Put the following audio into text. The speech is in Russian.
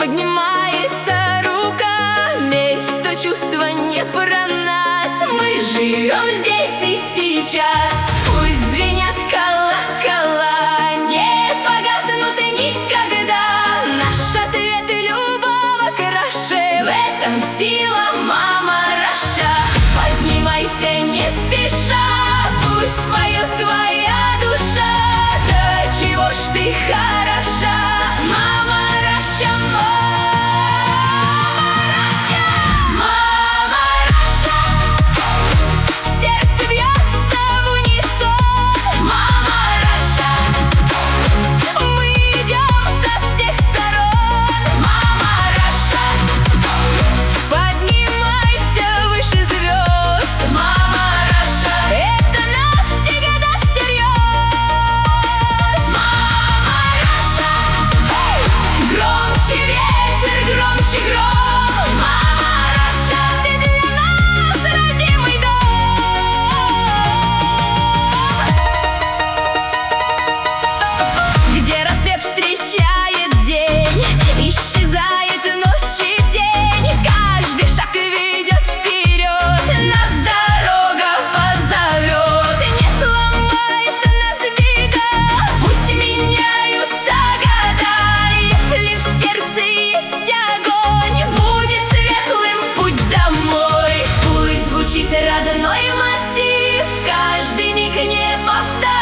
поднимается рука. Месть, то чувство не про нас. Мы живем здесь и сейчас. Пусть звенят колокола, не погаснут никогда. Наш ответ любого краше, в этом сила мама Раша. Поднимайся не спеша, пусть поет твоя душа. Да чего ж ты хороша, мама Раша, мама Раша. Мама Раша, сердце бьется в унисон. Мама Раша, мы идем со всех сторон. Мама Раша, поднимайся выше звезд. Мама Раша, это навсегда всерьез. Мама Раша, громче ветер, громче гром. Мама Раша, ты для нас родимый дом. Где рассвет встречает день, исчезает ночь и день. Каждый шаг ведет вперед, нас дорога позовет. Не сломает нас беда, пусть меняются года. Если в сердце есть огонь, будет светлым путь домой. Пусть звучит родной мотив, каждый миг не повторяй.